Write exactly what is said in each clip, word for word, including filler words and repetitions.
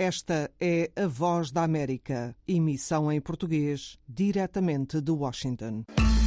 Esta é a Voz da América, emissão em português, diretamente de Washington.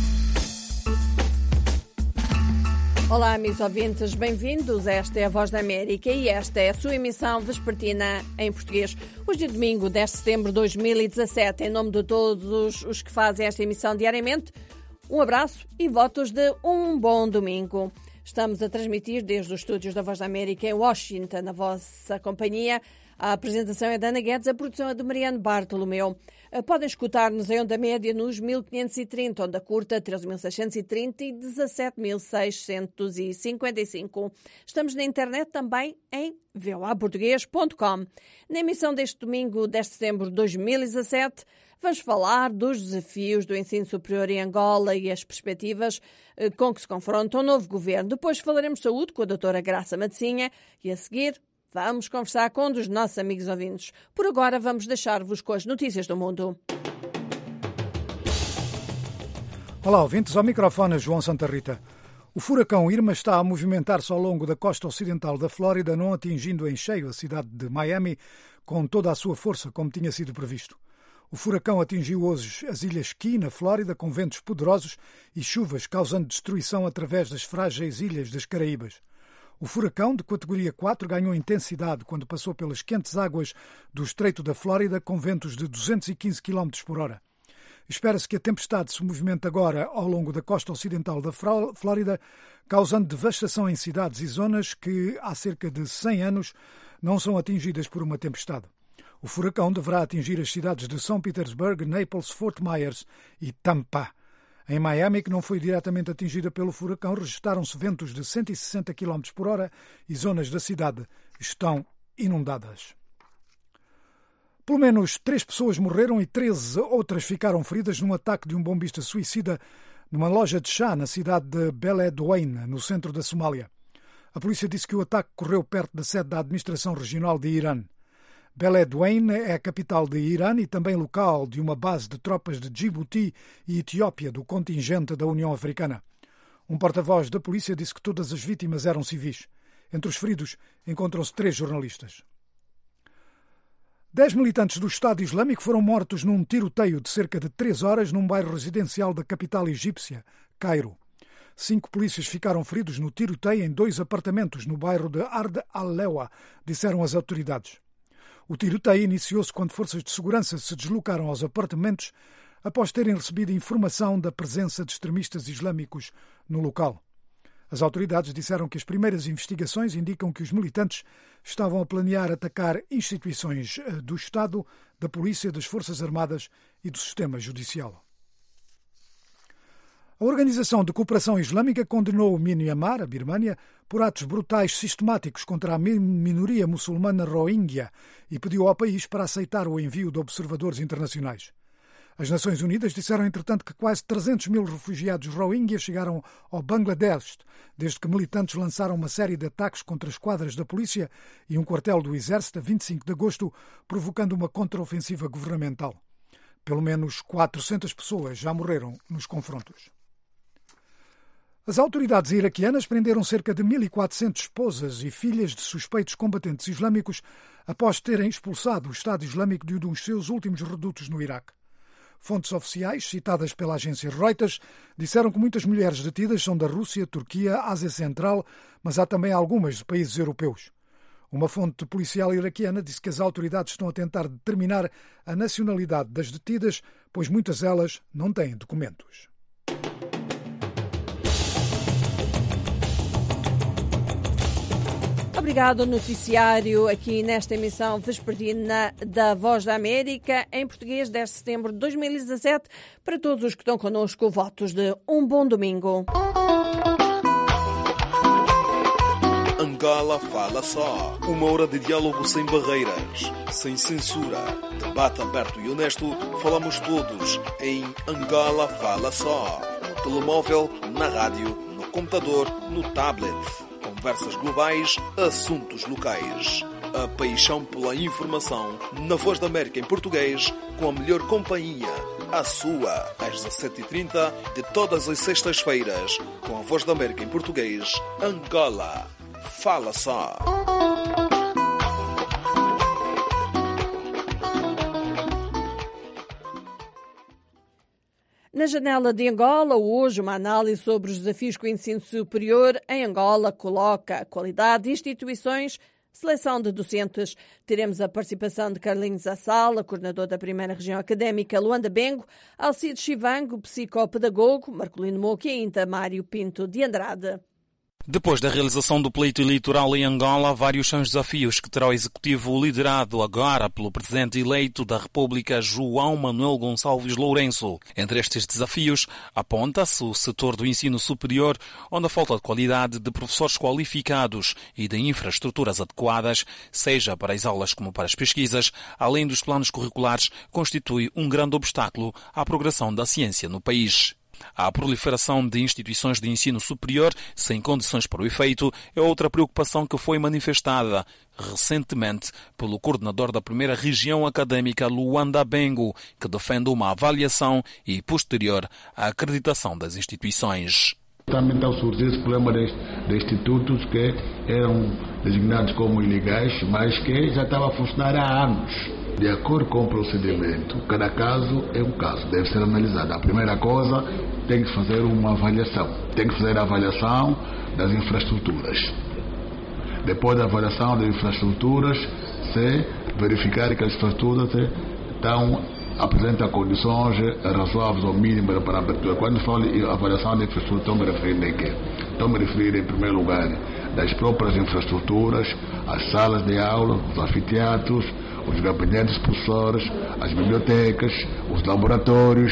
Olá, amigos ouvintes, bem-vindos. Esta é a Voz da América e esta é a sua emissão vespertina em português. Hoje é domingo, dez de setembro de dois mil e dezassete. Em nome de todos os que fazem esta emissão diariamente, um abraço e votos de um bom domingo. Estamos a transmitir desde os estúdios da Voz da América em Washington, na vossa companhia. A apresentação é da Ana Guedes, a produção é de Mariano Bartolomeu. Podem escutar-nos em onda média nos mil quinhentos e trinta, onda curta treze mil seiscentos e trinta e dezassete mil seiscentos e cinquenta e cinco. Estamos na internet também em v o a português ponto com. Na emissão deste domingo, dez de setembro de dois mil e dezassete, vamos falar dos desafios do ensino superior em Angola e as perspectivas com que se confronta o novo governo. Depois falaremos de saúde com a doutora Graça Matecinha e, a seguir, vamos conversar com um dos nossos amigos ouvintes. Por agora, vamos deixar-vos com as notícias do mundo. Olá, ouvintes. Ao microfone, João Santa Rita. O furacão Irma está a movimentar-se ao longo da costa ocidental da Flórida, não atingindo em cheio a cidade de Miami com toda a sua força, como tinha sido previsto. O furacão atingiu hoje as ilhas Key, na Flórida, com ventos poderosos e chuvas, causando destruição através das frágeis ilhas das Caraíbas. O furacão, de categoria quatro, ganhou intensidade quando passou pelas quentes águas do Estreito da Flórida, com ventos de duzentos e quinze quilómetros por hora. Espera-se que a tempestade se movimente agora ao longo da costa ocidental da Flórida, causando devastação em cidades e zonas que, há cerca de cem anos, não são atingidas por uma tempestade. O furacão deverá atingir as cidades de São Petersburgo, Naples, Fort Myers e Tampa. Em Miami, que não foi diretamente atingida pelo furacão, registaram-se ventos de cento e sessenta quilómetros por hora e zonas da cidade estão inundadas. Pelo menos três pessoas morreram e treze outras ficaram feridas num ataque de um bombista suicida numa loja de chá na cidade de Beledweyne, no centro da Somália. A polícia disse que o ataque ocorreu perto da sede da administração regional de Irã. Beledweyne é a capital de Irã e também local de uma base de tropas de Djibouti e Etiópia do contingente da União Africana. Um porta-voz da polícia disse que todas as vítimas eram civis. Entre os feridos encontram-se três jornalistas. Dez militantes do Estado Islâmico foram mortos num tiroteio de cerca de três horas num bairro residencial da capital egípcia, Cairo. Cinco polícias ficaram feridos no tiroteio em dois apartamentos no bairro de Ard al-Lewa, disseram as autoridades. O tiroteio iniciou-se quando forças de segurança se deslocaram aos apartamentos após terem recebido informação da presença de extremistas islâmicos no local. As autoridades disseram que as primeiras investigações indicam que os militantes estavam a planear atacar instituições do Estado, da Polícia, das Forças Armadas e do sistema judicial. A Organização de Cooperação Islâmica condenou o Myanmar, a Birmânia, por atos brutais sistemáticos contra a minoria muçulmana Rohingya e pediu ao país para aceitar o envio de observadores internacionais. As Nações Unidas disseram, entretanto, que quase trezentos mil refugiados Rohingya chegaram ao Bangladesh, desde que militantes lançaram uma série de ataques contra esquadras da polícia e um quartel do exército a vinte e cinco de agosto, provocando uma contraofensiva governamental. Pelo menos quatrocentas pessoas já morreram nos confrontos. As autoridades iraquianas prenderam cerca de mil e quatrocentas esposas e filhas de suspeitos combatentes islâmicos após terem expulsado o Estado Islâmico de um dos seus últimos redutos no Iraque. Fontes oficiais, citadas pela agência Reuters, disseram que muitas mulheres detidas são da Rússia, Turquia, Ásia Central, mas há também algumas de países europeus. Uma fonte policial iraquiana disse que as autoridades estão a tentar determinar a nacionalidade das detidas, pois muitas delas não têm documentos. Obrigado, noticiário, aqui nesta emissão vespertina da Voz da América, em português, dez de setembro de dois mil e dezassete. Para todos os que estão connosco, votos de um bom domingo. Angola Fala Só. Uma hora de diálogo sem barreiras, sem censura. Debate aberto e honesto. Falamos todos em Angola Fala Só. No telemóvel, na rádio, no computador, no tablet. Conversas globais, assuntos locais. A paixão pela informação na Voz da América em português, com a melhor companhia. A sua, às dezassete e trinta, de todas as sextas-feiras, com a Voz da América em português, Angola Fala Só. Na janela de Angola, hoje, uma análise sobre os desafios que o ensino superior em Angola coloca: qualidade de instituições, seleção de docentes. Teremos a participação de Carlinhos Assala, coordenador da primeira região académica Luanda Bengo, Alcides Chivango, psicopedagogo, Marcolino Moco e ainda Mário Pinto de Andrade. Depois da realização do pleito eleitoral em Angola, vários são os desafios que terá o Executivo liderado agora pelo Presidente eleito da República, João Manuel Gonçalves Lourenço. Entre estes desafios, aponta-se o setor do ensino superior, onde a falta de qualidade de professores qualificados e de infraestruturas adequadas, seja para as aulas como para as pesquisas, além dos planos curriculares, constitui um grande obstáculo à progressão da ciência no país. A proliferação de instituições de ensino superior sem condições para o efeito é outra preocupação que foi manifestada recentemente pelo coordenador da primeira região académica Luanda Bengo, que defende uma avaliação e posterior acreditação das instituições. Também está a surgir esse problema de, de institutos que eram designados como ilegais, mas que já estavam a funcionar há anos. De acordo com o procedimento, cada caso é um caso, deve ser analisado. A primeira coisa, tem que fazer uma avaliação. Tem que fazer a avaliação das infraestruturas. Depois da avaliação das infraestruturas, se verificar que as infraestruturas estão, apresentam condições razoáveis ou mínimas para a abertura. Quando falo em avaliação da infraestrutura, estou me referindo a quê? Estou me referindo, em primeiro lugar, das próprias infraestruturas, as salas de aula, os anfiteatros, os gabinetes dos professores, as bibliotecas, os laboratórios,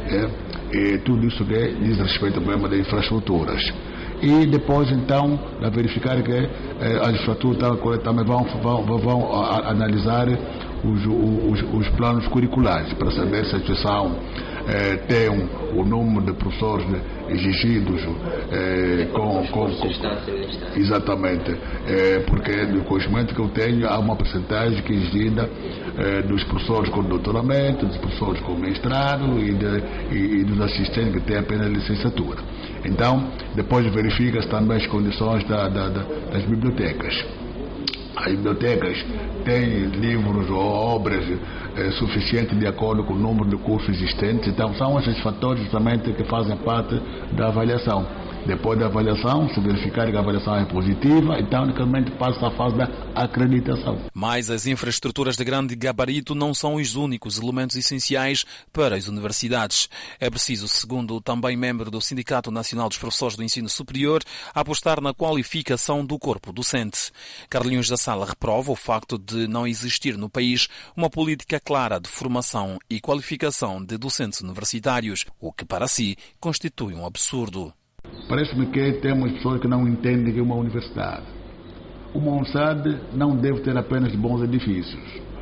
é, e tudo isso que diz respeito ao problema das infraestruturas. E depois, então, a verificar que eh, as infraestruturas também vão, vão, vão a, analisar os, os, os planos curriculares para saber se a instituição eh, tem um, o número de professores exigidos eh, com, com, com exatamente eh, porque do conhecimento que eu tenho há uma percentagem que é exigida eh, dos professores com doutoramento, dos professores com mestrado e, de, e, e dos assistentes que têm apenas licenciatura. Então, depois verifica-se também as condições da, da, da, das bibliotecas. As bibliotecas têm livros ou obras eh, suficientes de acordo com o número de cursos existentes. Então, são esses fatores justamente que fazem parte da avaliação. Depois da avaliação, se verificar que a avaliação é positiva, então, unicamente passa a fase da acreditação. Mas as infraestruturas de grande gabarito não são os únicos elementos essenciais para as universidades. É preciso, segundo o também membro do Sindicato Nacional dos Professores do Ensino Superior, apostar na qualificação do corpo docente. Carlinhos Assala reprova o facto de não existir no país uma política clara de formação e qualificação de docentes universitários, o que para si constitui um absurdo. Parece-me que temos pessoas que não entendem que é uma universidade. Uma universidade não deve ter apenas bons edifícios.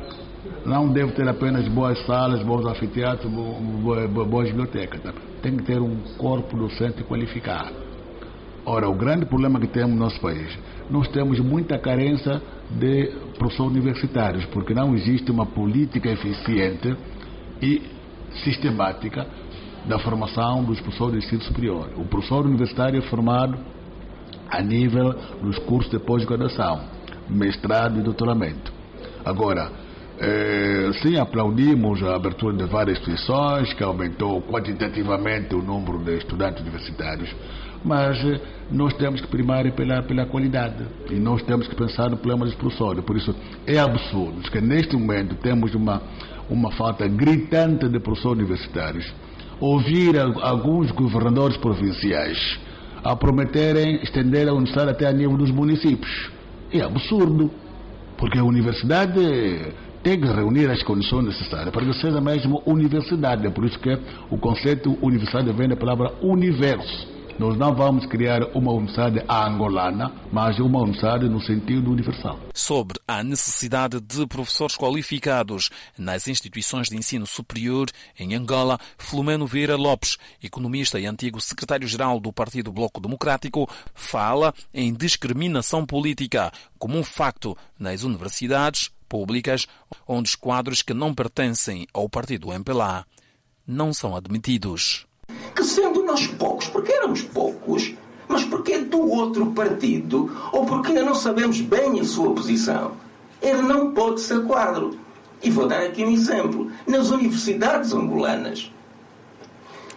Não deve ter apenas boas salas, bons anfiteatros, boas bibliotecas. Tem que ter um corpo docente qualificado. Ora, o grande problema que temos no nosso país, nós temos muita carência de professores universitários, porque não existe uma política eficiente e sistemática da formação dos professores de ensino superior. O professor universitário é formado a nível dos cursos de pós-graduação, mestrado e doutoramento. Agora, eh, sim, aplaudimos a abertura de várias instituições, que aumentou quantitativamente o número de estudantes universitários, mas eh, nós temos que primar pela, pela qualidade e nós temos que pensar no problema dos professores. Por isso, é absurdo que neste momento temos uma, uma falta gritante de professores universitários. Ouvir alguns governadores provinciais a prometerem estender a universidade até a nível dos municípios. É absurdo, porque a universidade tem que reunir as condições necessárias para que seja mesmo universidade. É por isso que o conceito universidade vem da palavra universo. Nós não vamos criar uma universidade angolana, mas uma universidade no sentido universal. Sobre a necessidade de professores qualificados nas instituições de ensino superior em Angola, Filomeno Vieira Lopes, economista e antigo secretário-geral do Partido Bloco Democrático, fala em discriminação política como um facto nas universidades públicas, onde os quadros que não pertencem ao partido M P L A não são admitidos. Que sendo nós poucos, porque éramos poucos, mas porque é do outro partido, ou porque ainda não sabemos bem a sua posição, ele não pode ser quadro. E vou dar aqui um exemplo. Nas universidades angolanas,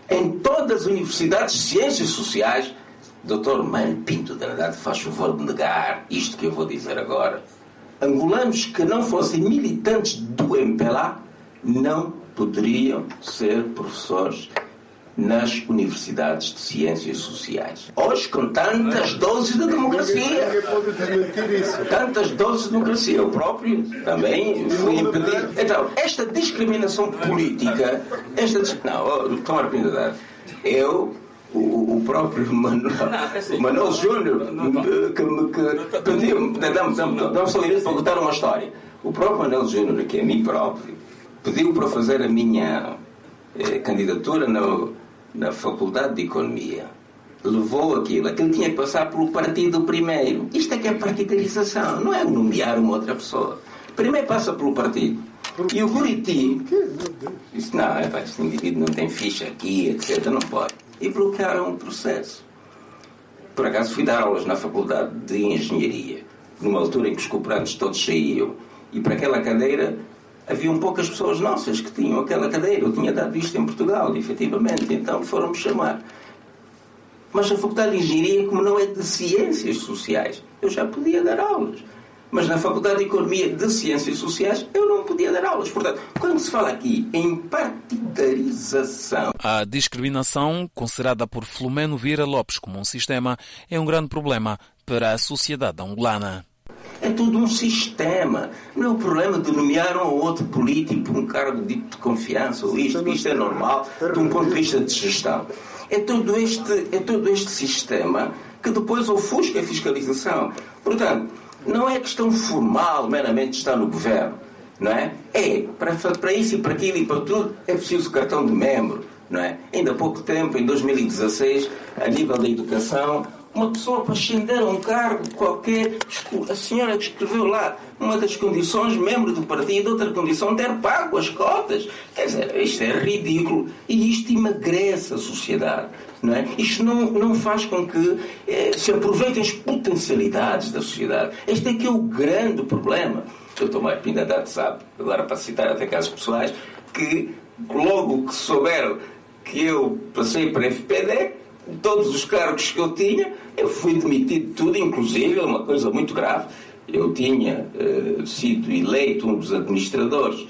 em todas as universidades de ciências sociais. doutor Mário Pinto de Andrade faz favor de negar isto que eu vou dizer agora. Angolanos que não fossem militantes do M P L A não poderiam ser professores nas universidades de ciências sociais. Hoje, com tantas doses de democracia, tantas doses de democracia, eu próprio também fui impedido. Então, esta discriminação política, esta não, Tomar Pindadar, eu, o, o próprio Manuel, Manuel Júnior, que me que pediu, dá-me só um minuto para contar uma história. O próprio Manuel Júnior, que é a mim próprio, pediu para fazer a minha eh, candidatura no na Faculdade de Economia. Levou aquilo. Aquilo tinha que passar pelo partido primeiro. Isto é que é partidarização. Não é nomear uma outra pessoa. Primeiro passa pelo partido. E o Buriti disse, não, é, pá, este indivíduo não tem ficha aqui, etcétera. Não pode. E bloquearam o processo. Por acaso fui dar aulas na Faculdade de Engenharia, numa altura em que os cooperantes todos saíam. E para aquela cadeira haviam poucas pessoas nossas que tinham aquela cadeira. Eu tinha dado isto em Portugal, efetivamente. Então foram-me chamar. Mas a Faculdade de Engenharia, como não é de Ciências Sociais, eu já podia dar aulas. Mas na Faculdade de Economia de Ciências Sociais, eu não podia dar aulas. Portanto, quando se fala aqui em partidarização... A discriminação, considerada por Filomeno Vieira Lopes como um sistema, é um grande problema para a sociedade angolana. É tudo um sistema. Não é o problema de nomear um ou outro político por um cargo dito de confiança ou isto. Isto é normal de um ponto de vista de gestão. É todo este, é todo este sistema que depois ofusca a fiscalização. Portanto, não é questão formal, meramente estar no governo. Não é? É, para, para isso e para aquilo e para tudo, é preciso cartão de membro. Não é? Ainda há pouco tempo, em dois mil e dezasseis, a nível da educação, uma pessoa para ascender a um cargo qualquer, a senhora que escreveu lá, uma das condições, membro do partido, outra condição, ter pago as cotas. Quer dizer, isto é ridículo e isto emagrece a sociedade. Não é? Isto não, não faz com que eh, se aproveitem as potencialidades da sociedade. Este é que é o grande problema. O doutor Mário Pindadar sabe, agora para citar até casos pessoais, que logo que souberam que eu passei para a F P D, todos os cargos que eu tinha, eu fui demitido de tudo, inclusive, uma coisa muito grave. Eu tinha uh, sido eleito um dos administradores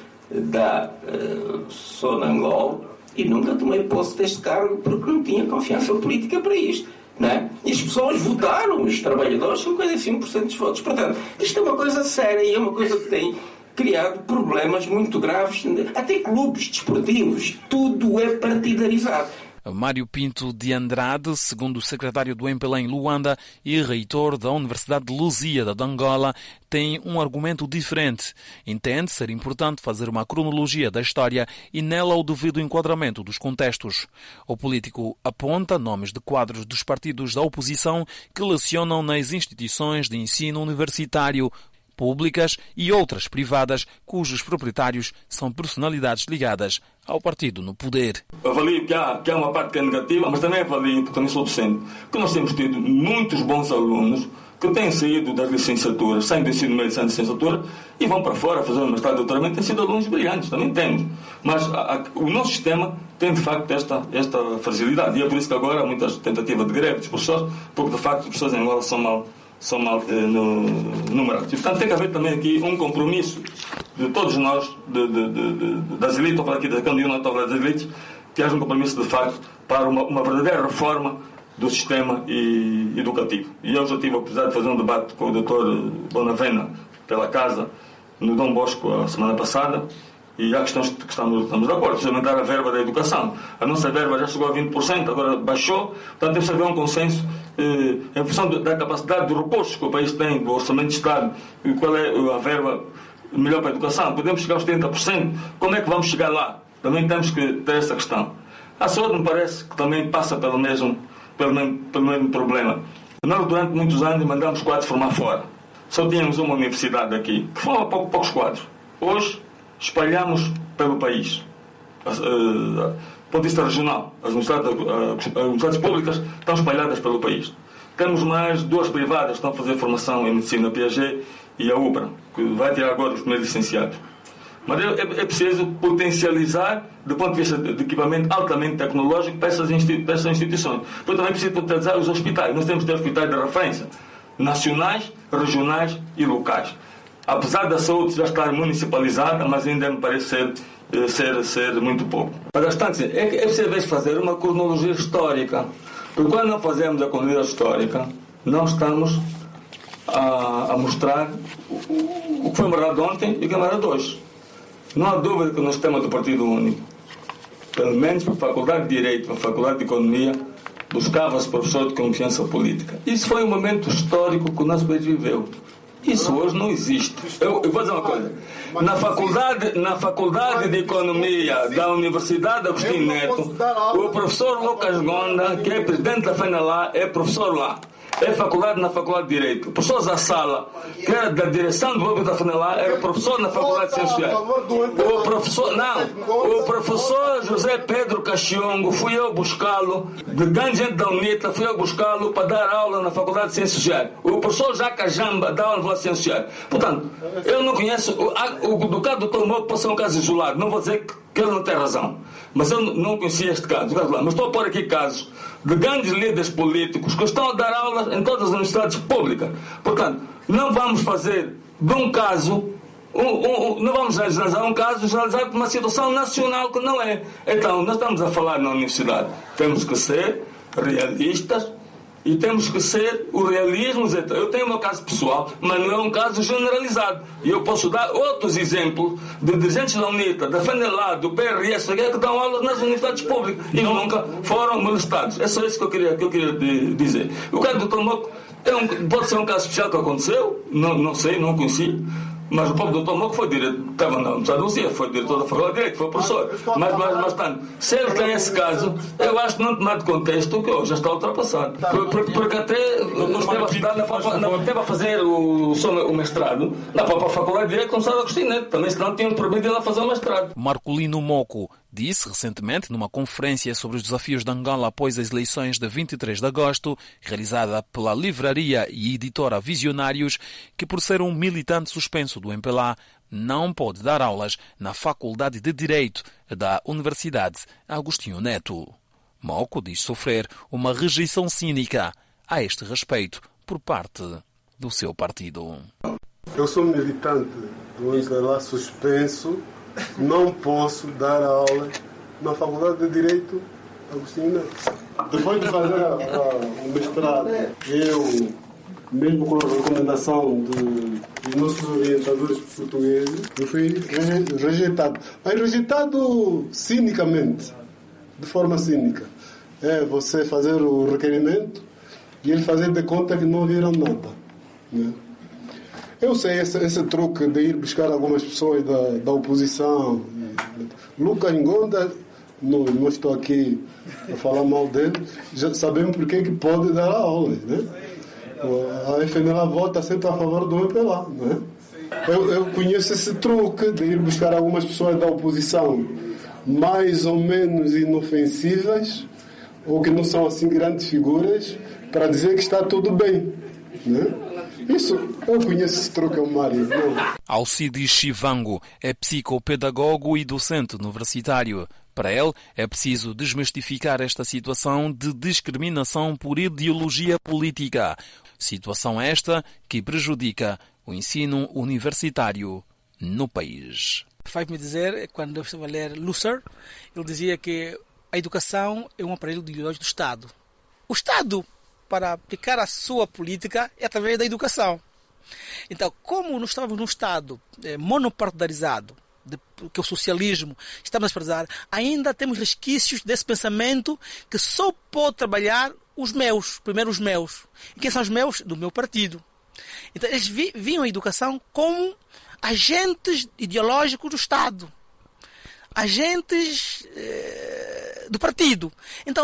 da uh, Sonangol e nunca tomei posse deste cargo porque não tinha confiança política para isto. Não é? E as pessoas votaram, os trabalhadores, cinquenta e cinco por cento dos votos. Portanto, isto é uma coisa séria e é uma coisa que tem criado problemas muito graves, até clubes desportivos. Tudo é partidarizado. Mário Pinto de Andrade, segundo o secretário do M P L A em Luanda e reitor da Universidade de Lusíada de Angola, tem um argumento diferente. Entende ser importante fazer uma cronologia da história e nela o devido enquadramento dos contextos. O político aponta nomes de quadros dos partidos da oposição que lecionam nas instituições de ensino universitário, públicas e outras privadas, cujos proprietários são personalidades ligadas ao partido no poder. Avalio que há, que há uma parte que é negativa, mas também avalio, porque também sou docente, que nós temos tido muitos bons alunos que têm saído das licenciaturas, saem do ensino médio, saem da licenciatura e vão para fora fazer um mestrado de doutoramento, têm sido alunos brilhantes, também temos. Mas a, a, o nosso sistema tem, de facto, esta, esta fragilidade. E é por isso que agora há muitas tentativas de greve dos professores, porque, de facto, os professores em Angola são mal são mal eh, no, numerados. E, portanto, tem que haver também aqui um compromisso de todos nós, de, de, de, de, das elites, estou a falar aqui da candidatura das elites, que haja um compromisso, de facto, para uma, uma verdadeira reforma do sistema e, educativo. E eu já tive a oportunidade de fazer um debate com o doutor Bonavena, pela casa, no Dom Bosco, a semana passada, e há questões que estamos, estamos de acordo. Precisamos aumentar a verba da educação. A nossa verba já chegou a vinte por cento, agora baixou. Portanto, temos que haver um consenso eh, em função da capacidade de recursos que o país tem, do orçamento de Estado, e qual é a verba melhor para a educação. Podemos chegar aos trinta por cento. Como é que vamos chegar lá? Também temos que ter essa questão. A saúde, me parece, que também passa pelo mesmo, pelo mesmo, pelo mesmo problema. Nós, durante muitos anos, mandamos quadros formar fora. Só tínhamos uma universidade aqui, que formava pouco, poucos quadros. Hoje, espalhamos pelo país. Do ponto de vista regional, as universidades, as universidades públicas estão espalhadas pelo país. Temos mais duas privadas que estão a fazer formação em medicina, a P A G e a UBRA, que vai tirar agora os primeiros licenciados. Mas é, é preciso potencializar, do ponto de vista de equipamento altamente tecnológico, para essas, institu- para essas instituições. Depois também é preciso potencializar os hospitais. Nós temos que ter hospitais de referência, nacionais, regionais e locais. Apesar da saúde já estar municipalizada, mas ainda me parece ser, ser, ser muito pouco. Mas a questão é que é preciso fazer uma cronologia histórica. Porque quando não fazemos a cronologia histórica, não estamos a, a mostrar o, o que foi verdade ontem e o que é verdade hoje. Não há dúvida que no sistema do Partido Único, pelo menos para a Faculdade de Direito, para a Faculdade de Economia, buscava-se professor de confiança política. Isso foi um momento histórico que o nosso país viveu. Isso hoje não existe. Eu, eu vou dizer uma coisa. Na faculdade, na faculdade de Economia da Universidade Agostinho Neto, o professor Lucas Gonda, que é presidente da FENALA, é professor lá. É faculdade na Faculdade de Direito. O professor Zassala, que era da direção do governo da FENALA, era professor na Faculdade de Ciências Sociais. O professor, não, o professor José Pedro Cachiongo, fui eu buscá-lo, de grande gente da UNITA, fui eu buscá-lo para dar aula na Faculdade de Ciências Sociais. O professor Jaca Jamba dá aula na Faculdade de Ciências Sociais. Portanto, eu não conheço, o, o do caso do doutor Moco pode ser um caso isolado, não vou dizer que, que ele não tem razão, mas eu não conhecia este caso, mas estou a pôr aqui casos de grandes líderes políticos que estão a dar aulas em todas as universidades públicas. Portanto, não vamos fazer de um caso, um, um, um, não vamos generalizar um caso, generalizar por uma situação nacional que não é. Então, nós estamos a falar na universidade. Temos que ser realistas e temos que ser o realismo. Eu tenho o meu caso pessoal, mas não é um caso generalizado. E eu posso dar outros exemplos de dirigentes da UNITA, da FENALA, do P R S, que dão aulas nas universidades públicas e não. nunca foram molestados. É só isso que eu queria, que eu queria dizer. O caso do doutor Moco é um, pode ser um caso especial que aconteceu, não, não sei, não conheci. Mas o próprio doutor Moco foi diretor, estava na Universidade da Luzia, foi diretor da Faculdade de Direito, foi professor. Mas, mas, mas tanto, se ele tem esse caso, eu acho que não tomar de contexto que hoje já está ultrapassado. Porque, porque até nós teve a estudar na própria, teve a fazer o, o mestrado na própria Faculdade de Direito com o Sá Agostinho Neto. Também senão tinham proibido ele a fazer o mestrado. Marcolino Moco disse recentemente numa conferência sobre os desafios de Angola após as eleições de vinte e três de agosto, realizada pela livraria e editora Visionários, que por ser um militante suspenso do M P L A não pode dar aulas na Faculdade de Direito da Universidade Agostinho Neto. Moco diz sofrer uma rejeição cínica a este respeito por parte do seu partido. Eu sou militante do M P L A suspenso. Não posso dar aula na Faculdade de Direito Agostinho Neto. Depois de fazer a, a, o mestrado, eu, mesmo com a recomendação de, de nossos orientadores portugueses, eu fui rejeitado. Mas rejeitado cinicamente, de forma cínica. É você fazer o requerimento e ele fazer de conta que não viram nada, né? Eu sei esse, esse truque de ir buscar algumas pessoas da, da oposição. Lucas Gonda, não, não estou aqui a falar mal dele, já sabemos porque é que pode dar aulas, né? A F N L A vota sempre a favor do M P L A, né? Eu, eu conheço esse truque de ir buscar algumas pessoas da oposição mais ou menos inofensivas ou que não são assim grandes figuras para dizer que está tudo bem, né? Isso, eu conheço esse truque, Mário. Alcides Chivango é psicopedagogo e docente universitário. Para ele, é preciso desmistificar esta situação de discriminação por ideologia política. Situação esta que prejudica o ensino universitário no país. Faz-me dizer, quando eu estava a ler Lusser, ele dizia que a educação é um aparelho ideológico do Estado. O Estado, para aplicar a sua política, é através da educação. Então, como nós estamos num Estado é, monopartidarizado, de, que o socialismo está a desprezar, ainda temos resquícios desse pensamento que só pode trabalhar os meus, primeiro os meus. E quem são os meus? Do meu partido. Então, eles vi, viam a educação como agentes ideológicos do Estado, agentes é, do partido. Então,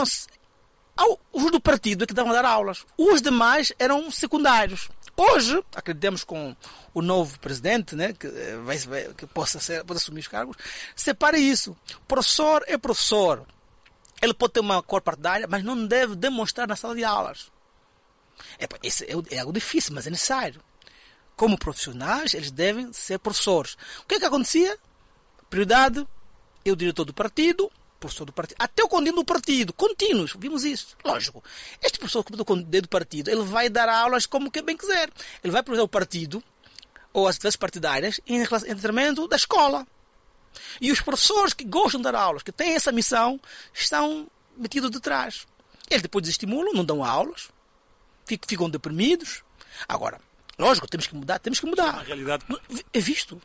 os do partido é que davam a dar aulas. Os demais eram secundários. Hoje, acreditamos com o novo presidente, né, que, vai, vai, que possa, ser, possa assumir os cargos, separe isso. Professor é professor. Ele pode ter uma cor partidária, mas não deve demonstrar na sala de aulas. É, isso é, é algo difícil, mas é necessário. Como profissionais, eles devem ser professores. O que é que acontecia? Prioridade é o diretor do partido, professor do partido, até o conselho do partido, contínuos, vimos isso, lógico. Este professor do conselho do partido, ele vai dar aulas como que bem quiser. Ele vai priorizar o partido, ou as atividades partidárias, em detrimento da escola. E os professores que gostam de dar aulas, que têm essa missão, estão metidos de trás. Eles depois desestimulam, não dão aulas, ficam deprimidos. Agora, lógico, temos que mudar, temos que mudar. Na realidade, é visto.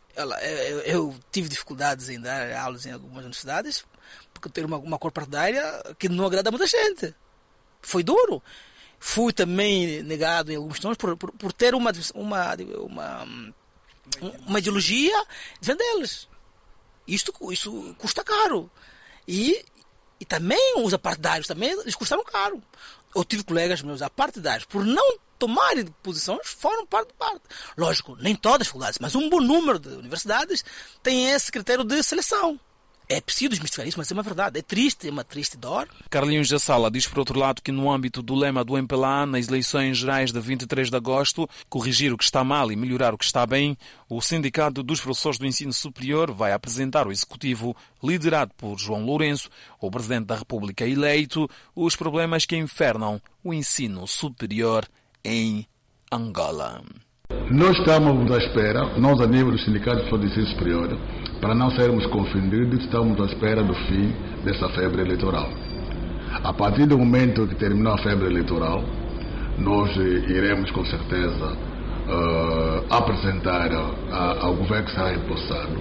Eu tive dificuldades em dar aulas em algumas universidades, porque ter uma, uma cor partidária que não agrada a muita gente. Foi duro. Fui também negado em alguns tons por, por, por ter uma, uma, uma, uma ideologia deles. Isto, isso custa caro. E, e também os apartidários também eles custaram caro. Eu tive colegas meus apartidários, por não tomarem posições, foram parte de parte. Lógico, nem todas as faculdades, mas um bom número de universidades têm esse critério de seleção. É preciso desmistificar isso, mas é uma verdade. É triste, é uma triste dor. Carlinhos Zassala diz, por outro lado, que no âmbito do lema do M P L A, nas eleições gerais de vinte e três de agosto, corrigir o que está mal e melhorar o que está bem, o Sindicato dos Professores do Ensino Superior vai apresentar ao Executivo, liderado por João Lourenço, o Presidente da República eleito, os problemas que infernam o ensino superior em Angola. Nós estamos à espera, nós a nível do Sindicato de Ensino Superior, para não sermos confundidos, estamos à espera do fim dessa febre eleitoral. A partir do momento que terminou a febre eleitoral, nós iremos com certeza uh, apresentar a, ao governo que será empossado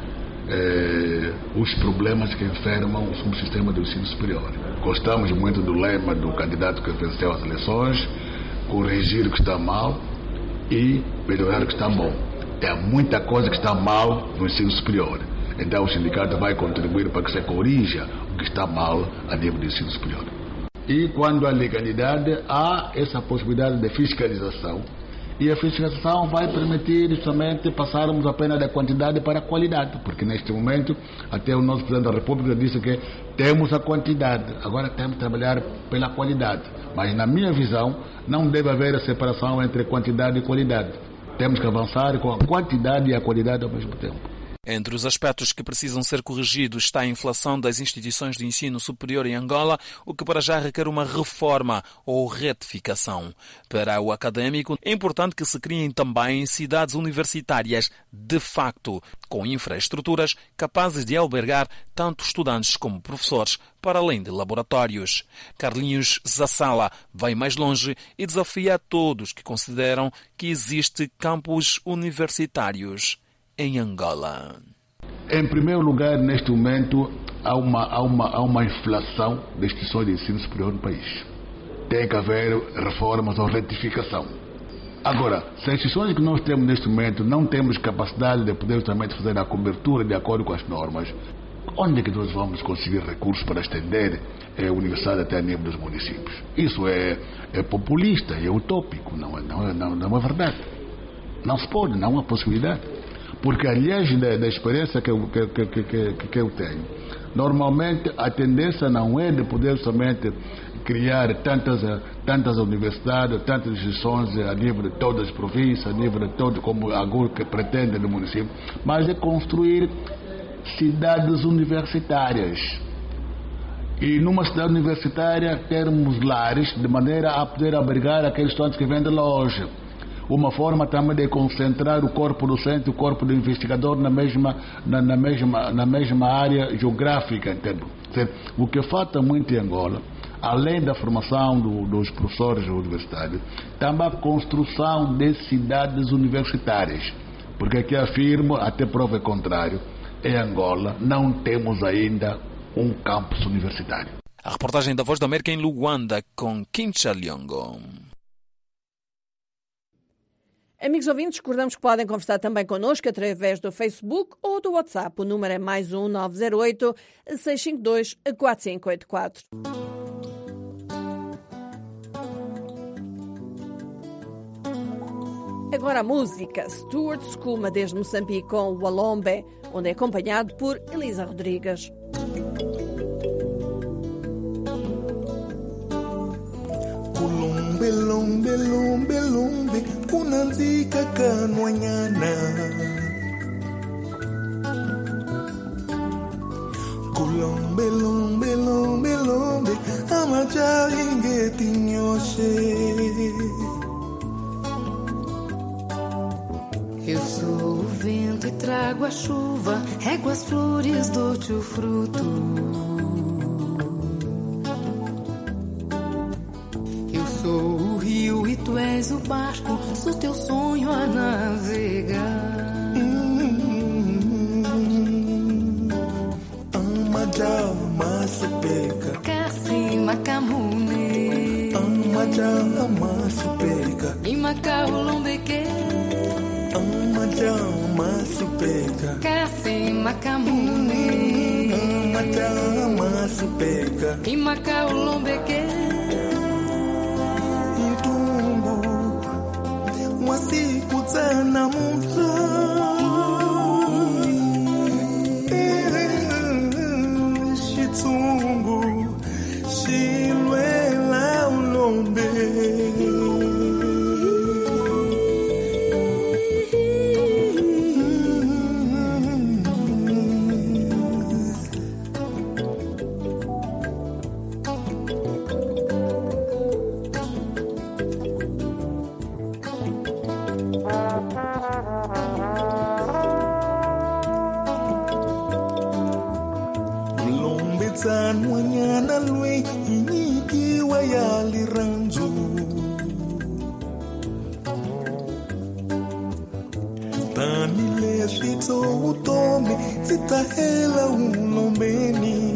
uh, os problemas que enfermam o subsistema do ensino superior. Gostamos muito do lema do candidato que venceu as eleições, corrigir o que está mal e melhorar o que está bom. Tem muita coisa que está mal no ensino superior. Então o sindicato vai contribuir para que se corrija o que está mal a nível do ensino superior. E quando há legalidade, há essa possibilidade de fiscalização. E a fiscalização vai permitir justamente passarmos apenas da quantidade para a qualidade. Porque neste momento, até o nosso Presidente da República disse que temos a quantidade, agora temos que trabalhar pela qualidade. Mas na minha visão, não deve haver a separação entre quantidade e qualidade. Temos que avançar com a quantidade e a qualidade ao mesmo tempo. Entre os aspectos que precisam ser corrigidos está a inflação das instituições de ensino superior em Angola, o que para já requer uma reforma ou retificação. Para o académico, é importante que se criem também cidades universitárias de facto, com infraestruturas capazes de albergar tanto estudantes como professores, para além de laboratórios. Carlinhos Zassala vai mais longe e desafia a todos que consideram que existe campos universitários em Angola. Em primeiro lugar, neste momento, há uma, há uma, há uma inflação das instituições de ensino superior no país. Tem que haver reformas ou retificação. Agora, se as instituições que nós temos neste momento não temos capacidade de poder justamente fazer a cobertura de acordo com as normas, onde é que nós vamos conseguir recursos para estender a universidade até a nível dos municípios? Isso é, é populista e é utópico, não é, não, é, não, não é verdade. Não se pode, não há possibilidade. Porque, aliás, da, da experiência que eu, que, que, que, que eu tenho, normalmente a tendência não é de poder somente criar tantas, tantas universidades, tantas instituições a nível de todas as províncias, a nível de todo, como agora que pretende no município, mas é construir cidades universitárias. E numa cidade universitária termos lares de maneira a poder abrigar aqueles estudantes que vêm de longe. Uma forma também de concentrar o corpo docente e o corpo do investigador na mesma, na, na mesma, na mesma área geográfica. Entende? O que falta muito em Angola, além da formação do, dos professores universitários, também a construção de cidades universitárias. Porque aqui afirmo, até prova contrário, em Angola não temos ainda um campus universitário. A reportagem da Voz da América em Luanda com Kincha Liongo. Amigos ouvintes, recordamos que podem conversar também connosco através do Facebook ou do WhatsApp. O número é mais um nove zero oito, seis cinco dois, quatro cinco oito quatro. Agora a música. Stuart Skuma desde Moçambique com o Alombe, onde é acompanhado por Elisa Rodrigues. Lumbe, lumbe, lumbe, lumbe, kunanzika kanwanyana. Eu sou o vento e trago a chuva, rego as flores, dou-te o fruto. Eu sou o rio e tu és o barco, sou teu sonho a navegar. Amaja masupeka, Kasi makamune, amaja masupeka, imaka ulombeke. Amaja masupeka, Kasi makamune, amaja masupeka, imaka ulombeke. Ntungu wasikutana musa, Shitungu shilwela ulombe. Wanyana lwe inyiki wa yali ranzu Tani le shito utome Zitahela ulombeni.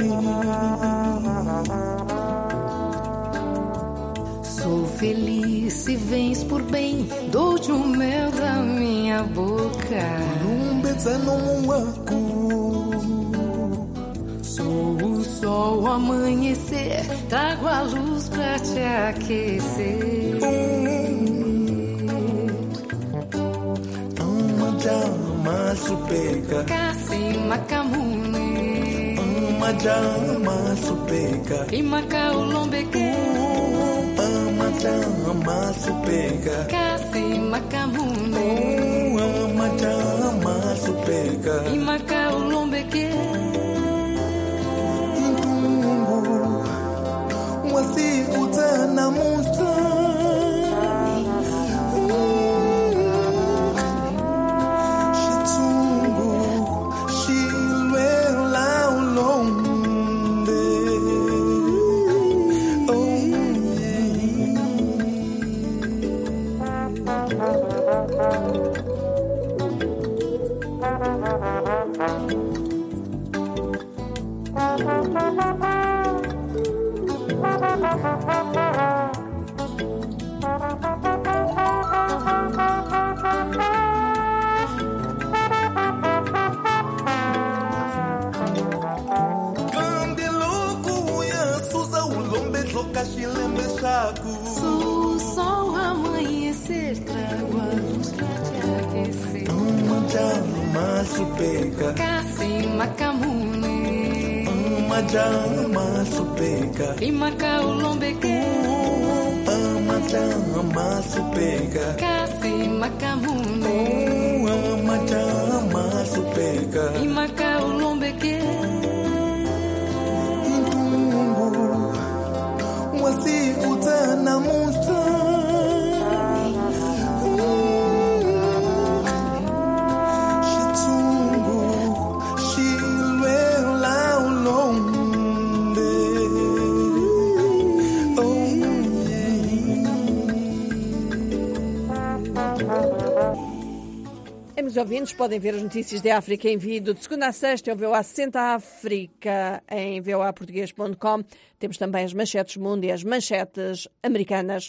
Sou feliz se vens por bem, dou-te o mel da minha boca. Lumbeza no waku, ao amanhecer, trago a luz pra te aquecer. Amaja masupeka, Kasi makamune, amaja masupeka, imaka ulombeke. Amaja masupeka, Kasi makamune, amaja masupeka, imaka ulombeke. Wasikutana musa, Shitungu shilwela ulombe. Oh Sou o sol amanhecer, trago a luz pra te aquecer. Amaja masupeka, Kasi makamune, amaja masupeka, imaka ulombeke. Amaja masupeka, Kasi makamune, amaja masupeka, imaka ulombeke. Wasikutana musa, Shitungu shilwela ulombe. Oh Amigos ouvintes, podem ver as notícias de África em vídeo de segunda a sexta em V O A sessenta África em v o a português ponto com. Temos também as manchetes mundo e as manchetes americanas.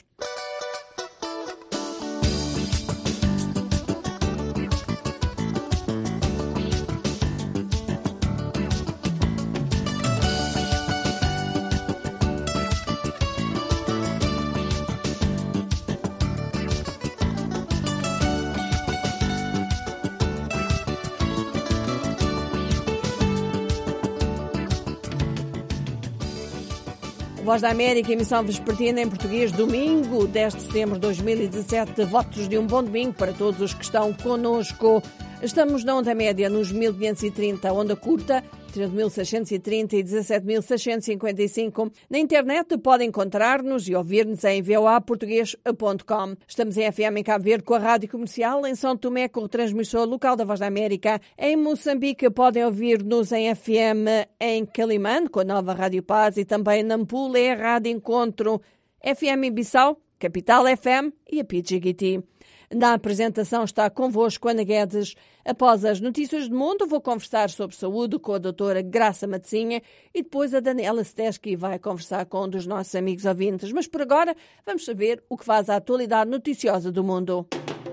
Voz da América, emissão vespertina em português, domingo, dez de setembro de dois mil e dezassete. Votos de um bom domingo para todos os que estão connosco Estamos na onda média nos mil quinhentos e trinta, onda curta treze mil seiscentos e trinta e dezassete mil seiscentos e cinquenta e cinco. Na internet podem encontrar-nos e ouvir-nos em v o a português ponto com. Estamos em F M em Cabo Verde com a Rádio Comercial, em São Tomé com o transmissor local da Voz da América. Em Moçambique podem ouvir-nos em F M em Calimã com a nova Rádio Paz e também na Nampula é a Rádio Encontro. F M em Bissau, Capital F M e a P G G T. Na apresentação está convosco Ana Guedes. Após as notícias do mundo, vou conversar sobre saúde com a doutora Graça Matezinha e depois a Daniela Steski vai conversar com um dos nossos amigos ouvintes. Mas por agora, vamos saber o que faz a atualidade noticiosa do mundo.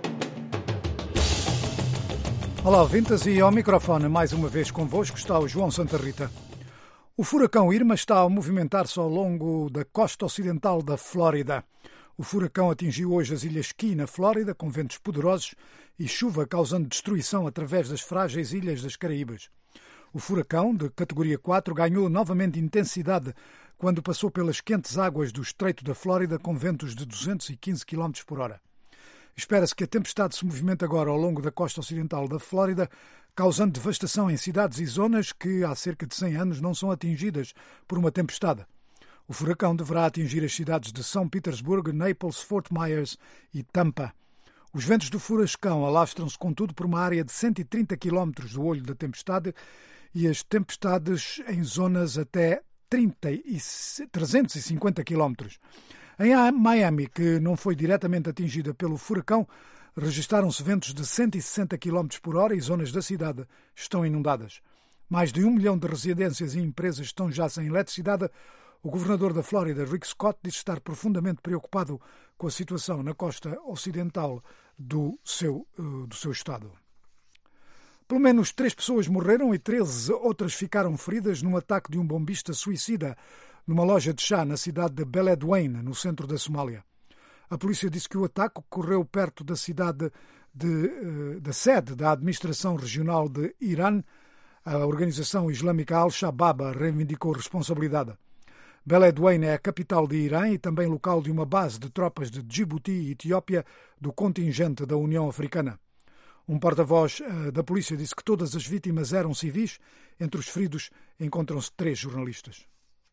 Olá, ouvintes, e ao microfone mais uma vez convosco está o João Santa Rita. O furacão Irma está a movimentar-se ao longo da costa ocidental da Flórida. O furacão atingiu hoje as Ilhas Key, na Flórida, com ventos poderosos e chuva causando destruição através das frágeis ilhas das Caraíbas. O furacão, de categoria quatro, ganhou novamente intensidade quando passou pelas quentes águas do Estreito da Flórida com ventos de duzentos e quinze quilómetros por hora. Espera-se que a tempestade se movimente agora ao longo da costa ocidental da Flórida, causando devastação em cidades e zonas que há cerca de cem anos não são atingidas por uma tempestade. O furacão deverá atingir as cidades de São Petersburgo, Naples, Fort Myers e Tampa. Os ventos do furacão alastram-se, contudo, por uma área de cento e trinta quilómetros do olho da tempestade e as tempestades em zonas até trezentos e cinquenta quilómetros. Em Miami, que não foi diretamente atingida pelo furacão, registaram-se ventos de cento e sessenta quilómetros por hora e zonas da cidade estão inundadas. Mais de um milhão de residências e empresas estão já sem eletricidade. O governador da Flórida, Rick Scott, diz estar profundamente preocupado com a situação na costa ocidental do seu, do seu estado. Pelo menos três pessoas morreram e treze outras ficaram feridas num ataque de um bombista suicida numa loja de chá na cidade de Beledweyne, no centro da Somália. A polícia disse que o ataque ocorreu perto da cidade de, da sede da administração regional de Irã. A organização islâmica Al-Shabaab reivindicou responsabilidade. Beledweyne é a capital de Irã e também local de uma base de tropas de Djibouti e Etiópia do contingente da União Africana. Um porta-voz da polícia disse que todas as vítimas eram civis. Entre os feridos encontram-se três jornalistas.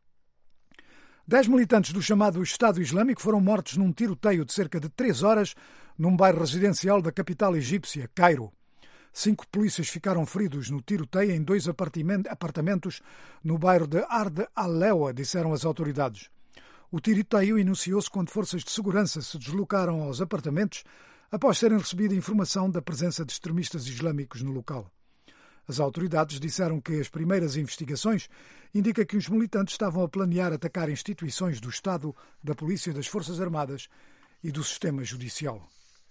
Dez militantes do chamado Estado Islâmico foram mortos num tiroteio de cerca de três horas num bairro residencial da capital egípcia, Cairo. Cinco polícias ficaram feridos no tiroteio em dois apartamentos no bairro de Ard al-Lewa, disseram as autoridades. O tiroteio iniciou-se quando forças de segurança se deslocaram aos apartamentos após terem recebido informação da presença de extremistas islâmicos no local. As autoridades disseram que as primeiras investigações indicam que os militantes estavam a planear atacar instituições do Estado, da Polícia, das Forças Armadas e do sistema judicial.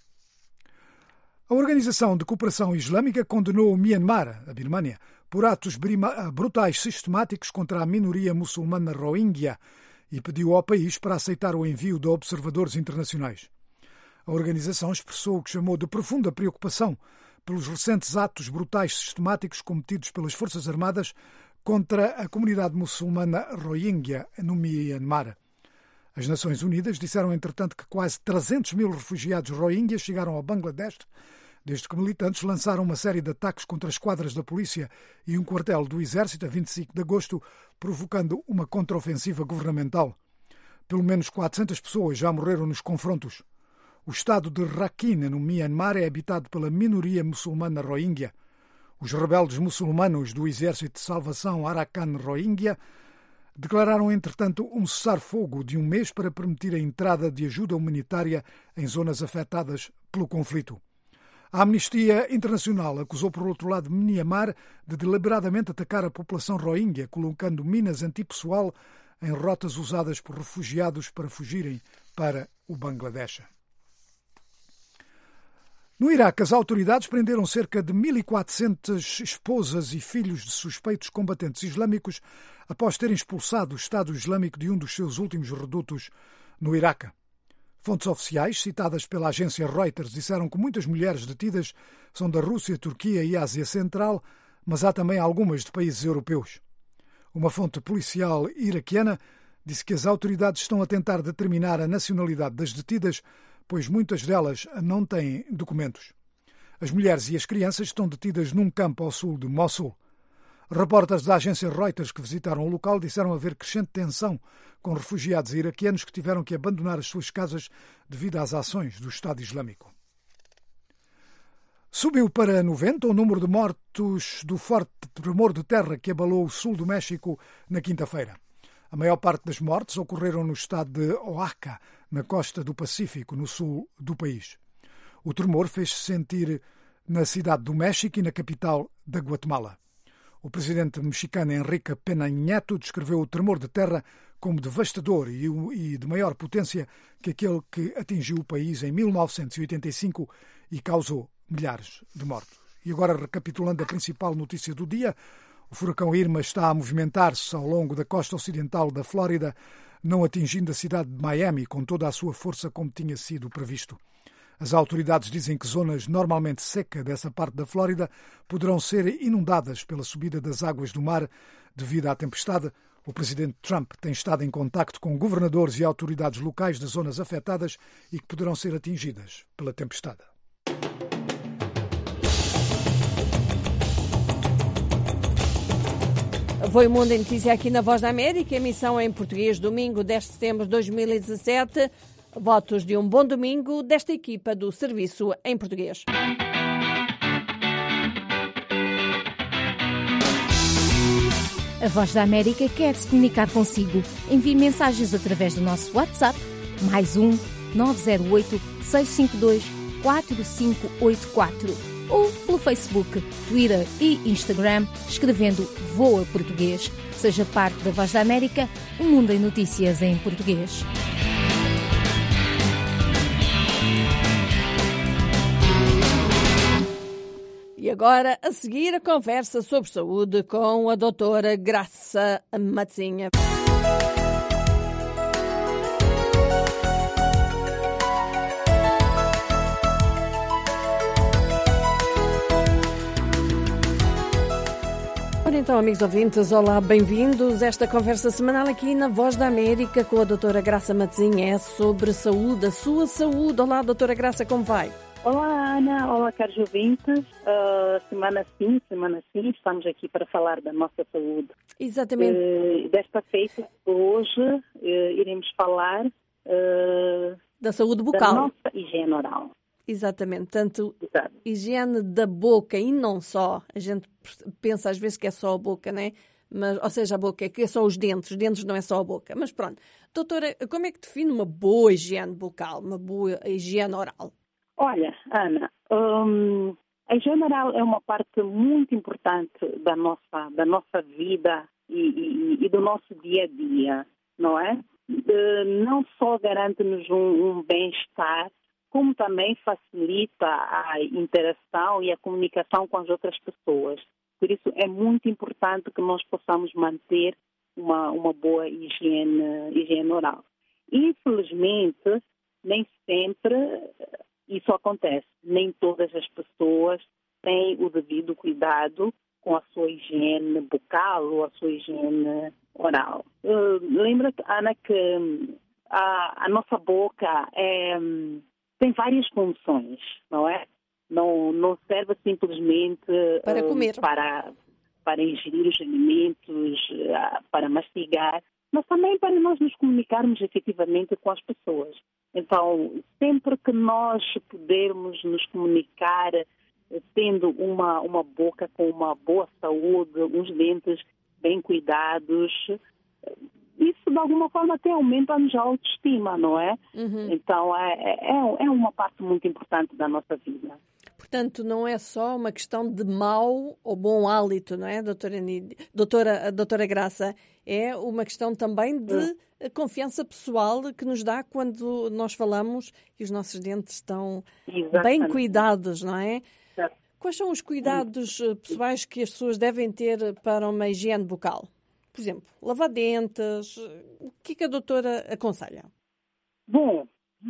A Organização de Cooperação Islâmica condenou o Myanmar, a Birmânia, por atos brutais sistemáticos contra a minoria muçulmana Rohingya e pediu ao país para aceitar o envio de observadores internacionais. A organização expressou o que chamou de profunda preocupação pelos recentes atos brutais sistemáticos cometidos pelas Forças Armadas contra a comunidade muçulmana Rohingya no Myanmar. As Nações Unidas disseram, entretanto, que quase trezentos mil refugiados Rohingya chegaram ao Bangladesh desde que militantes lançaram uma série de ataques contra esquadras da polícia e um quartel do exército a vinte e cinco de agosto, provocando uma contraofensiva governamental. Pelo menos quatrocentas pessoas já morreram nos confrontos. O estado de Rakhine, no Myanmar, é habitado pela minoria muçulmana Rohingya. Os rebeldes muçulmanos do Exército de Salvação Arakan Rohingya declararam, entretanto, um cessar-fogo de um mês para permitir a entrada de ajuda humanitária em zonas afetadas pelo conflito. A Amnistia Internacional acusou, por outro lado, Myanmar de deliberadamente atacar a população Rohingya, colocando minas antipessoal em rotas usadas por refugiados para fugirem para o Bangladesh. No Iraque, as autoridades prenderam cerca de mil e quatrocentas esposas e filhos de suspeitos combatentes islâmicos após terem expulsado o Estado Islâmico de um dos seus últimos redutos no Iraque. Fontes oficiais, citadas pela agência Reuters, disseram que muitas mulheres detidas são da Rússia, Turquia e Ásia Central, mas há também algumas de países europeus. Uma fonte policial iraquiana disse que as autoridades estão a tentar determinar a nacionalidade das detidas, pois muitas delas não têm documentos. As mulheres e as crianças estão detidas num campo ao sul de Mossul. Repórteres da agência Reuters que visitaram o local disseram haver crescente tensão com refugiados iraquianos que tiveram que abandonar as suas casas devido às ações do Estado Islâmico. Subiu para noventa o número de mortos do forte tremor de terra que abalou o sul do México na quinta-feira. A maior parte das mortes ocorreram no estado de Oaxaca, na costa do Pacífico, no sul do país. O tremor fez-se sentir na cidade do México e na capital da Guatemala. O presidente mexicano Enrique Peña Nieto descreveu o tremor de terra como devastador e de maior potência que aquele que atingiu o país em mil novecentos e oitenta e cinco e causou milhares de mortos. E agora, recapitulando a principal notícia do dia, o furacão Irma está a movimentar-se ao longo da costa ocidental da Flórida, não atingindo a cidade de Miami com toda a sua força como tinha sido previsto. As autoridades dizem que zonas normalmente secas dessa parte da Flórida poderão ser inundadas pela subida das águas do mar devido à tempestade. O presidente Trump tem estado em contacto com governadores e autoridades locais das zonas afetadas e que poderão ser atingidas pela tempestade. Foi o Mundo em Notícia aqui na Voz da América, emissão em português, domingo, dez de setembro de dois mil e dezassete. Votos de um bom domingo desta equipa do Serviço em Português. A Voz da América quer se comunicar consigo. Envie mensagens através do nosso WhatsApp, mais um nove zero oito, seis cinco dois, quatro cinco oito quatro, ou pelo Facebook, Twitter e Instagram, escrevendo Voa Português. Seja parte da Voz da América, um mundo em notícias em português. E agora, a seguir, a conversa sobre saúde com a doutora Graça Matzinha. Ora então, amigos ouvintes, olá, bem-vindos a esta conversa semanal aqui na Voz da América com a doutora Graça Matzinha. É sobre saúde, a sua saúde. Olá, doutora Graça, como vai? Olá, Ana. Olá, caros ouvintes. Uh, semana sim, semana sim, estamos aqui para falar da nossa saúde. Exatamente. Uh, desta feita, hoje, uh, iremos falar uh, da saúde bucal. Da nossa higiene oral. Exatamente. Tanto Exato. Higiene da boca e não só. A gente pensa às vezes que é só a boca, né? Mas, ou seja, a boca é que é só os dentes. Os dentes não é só a boca. Mas pronto. Doutora, como é que define uma boa higiene bucal, uma boa higiene oral? Olha, Ana, um, a higiene oral é uma parte muito importante da nossa, da nossa vida e, e, e do nosso dia a dia, não é? De, não só garante-nos um, um bem-estar, como também facilita a interação e a comunicação com as outras pessoas. Por isso é muito importante que nós possamos manter uma, uma boa higiene, higiene oral. Infelizmente, nem sempre isso acontece. Nem todas as pessoas têm o devido cuidado com a sua higiene bucal ou a sua higiene oral. Uh, Lembra-te, Ana, que a, a nossa boca é, tem várias funções, não é? Não, não serve simplesmente para comer, uh, para, para ingerir os alimentos, uh, para mastigar, mas também para nós nos comunicarmos efetivamente com as pessoas. Então, sempre que nós pudermos nos comunicar tendo uma, uma boca com uma boa saúde, uns dentes bem cuidados, isso de alguma forma até aumenta-nos a autoestima, não é? Uhum. Então, é, é, é uma parte muito importante da nossa vida. Portanto, não é só uma questão de mau ou bom hálito, não é, doutora, doutora, doutora Graça? É uma questão também de confiança pessoal que nos dá quando nós falamos e os nossos dentes estão Exatamente. Bem cuidados, não é? Exato. Quais são os cuidados pessoais que as pessoas devem ter para uma higiene bucal? Por exemplo, lavar dentes, o que é que a doutora aconselha? Bom,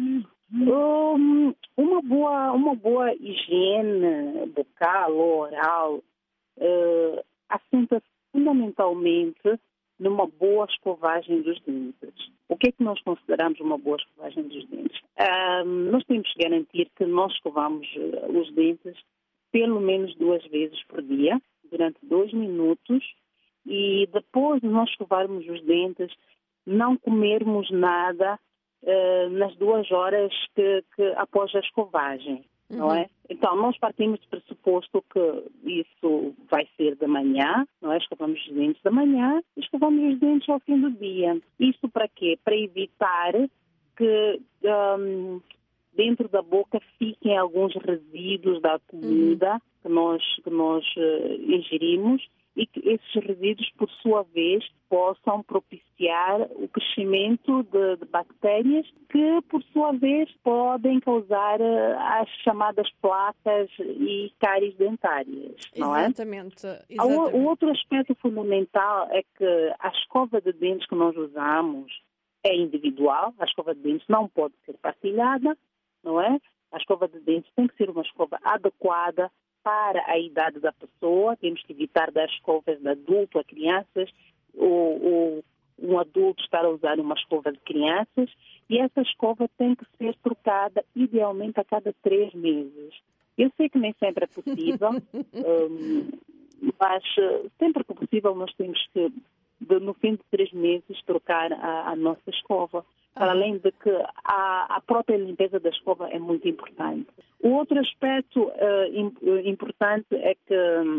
um, uma, boa, uma boa higiene bucal ou oral uh, assenta fundamentalmente numa boa escovagem dos dentes. O que é que nós consideramos uma boa escovagem dos dentes? Um, nós temos que garantir que nós escovamos uh, os dentes pelo menos duas vezes por dia, durante dois minutos, e depois de nós escovarmos os dentes, não comermos nada uh, nas duas horas que, que após a escovagem, uhum. não é? Então, nós partimos do pressuposto que isso vai ser de manhã, não é? Escovamos os dentes da manhã e escovamos os dentes ao fim do dia. Isso para quê? Para evitar que um, dentro da boca fiquem alguns resíduos da comida uhum. que nós, que nós uh, ingerimos, e que esses resíduos, por sua vez, possam propiciar o crescimento de, de bactérias que, por sua vez, podem causar as chamadas placas e cáries dentárias, não é? Exatamente. Exatamente. O outro aspecto fundamental é que a escova de dentes que nós usamos é individual, a escova de dentes não pode ser partilhada, não é? A escova de dentes tem que ser uma escova adequada para a idade da pessoa. Temos que evitar dar escovas de adulto a crianças, ou, ou um adulto estar a usar uma escova de crianças, e essa escova tem que ser trocada idealmente a cada três meses. Eu sei que nem sempre é possível, um, mas sempre que possível nós temos que, de, no fim de três meses, trocar a, a nossa escova. Para além de que a, a própria limpeza da escova é muito importante. O outro aspecto uh, in, uh, importante é que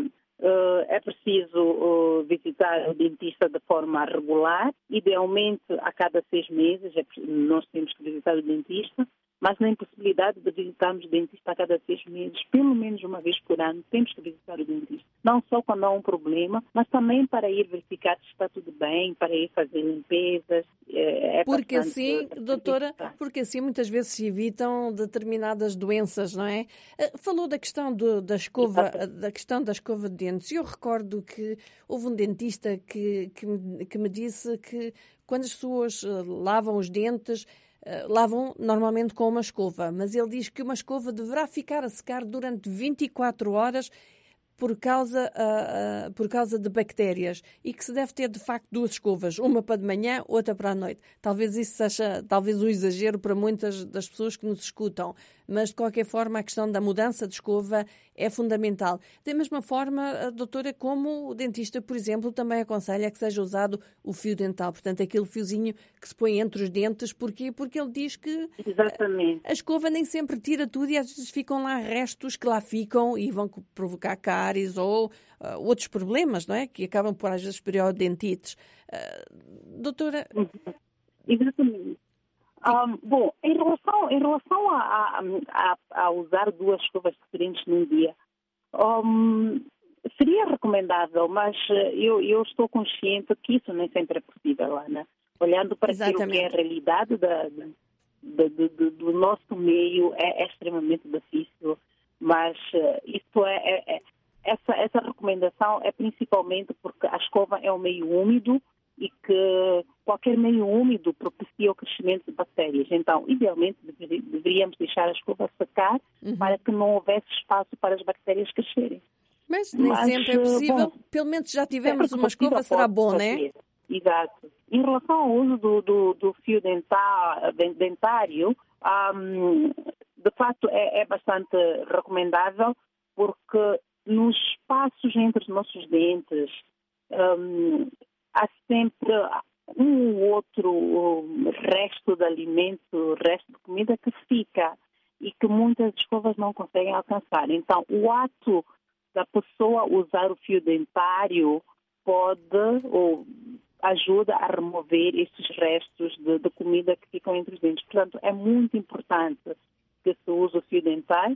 uh, é preciso uh, visitar o dentista de forma regular, idealmente a cada seis meses, é, nós temos que visitar o dentista, mas na impossibilidade de visitarmos o dentista a cada seis meses, pelo menos uma vez por ano, temos que visitar o dentista. Não só quando há um problema, mas também para ir verificar se está tudo bem, para ir fazer limpezas. É porque assim, doutora, porque assim muitas vezes se evitam determinadas doenças, não é? Falou da questão do, da escova, da questão da escova de dentes. Eu recordo que houve um dentista que, que, me, que me disse que quando as pessoas lavam os dentes, Uh, lavam normalmente com uma escova, mas ele diz que uma escova deverá ficar a secar durante vinte e quatro horas por causa, uh, uh, por causa de bactérias, e que se deve ter de facto duas escovas, uma para de manhã, outra para a noite. Talvez isso seja talvez um exagero para muitas das pessoas que nos escutam, mas de qualquer forma a questão da mudança de escova é fundamental. Da mesma forma, doutora, como o dentista, por exemplo, também aconselha que seja usado o fio dental, portanto aquele fiozinho que se põe entre os dentes. Porquê? Porque ele diz que Exatamente. a escova nem sempre tira tudo e às vezes ficam lá restos que lá ficam e vão provocar cáries ou uh, outros problemas, não é? Que acabam por às vezes periodontites. Uh, doutora... Exatamente. Um, bom, em relação, em relação a, a, a, a usar duas escovas diferentes num dia, um, seria recomendável, mas eu, eu estou consciente que isso nem sempre é possível, Ana. Olhando para aquilo que é a realidade da, da, da, do, do nosso meio, é, é extremamente difícil, mas uh, isso é, é, é essa, essa recomendação é principalmente porque a escova é um meio úmido, e que qualquer meio úmido propicia o crescimento de bactérias. Então, idealmente, deveríamos deixar a escova secar uhum. para que não houvesse espaço para as bactérias crescerem. Mas nem Mas, sempre é possível. Bom, pelo menos já tivemos uma escova, será bom, não é? Exato. Em relação ao uso do, do, do fio dentar, dentário, um, de facto é, é bastante recomendável, porque nos espaços entre os nossos dentes, um, há sempre um ou outro resto de alimento, resto de comida que fica e que muitas escovas não conseguem alcançar. Então, o ato da pessoa usar o fio dentário pode ou ajuda a remover esses restos de, de comida que ficam entre os dentes. Portanto, é muito importante que se use o fio dentário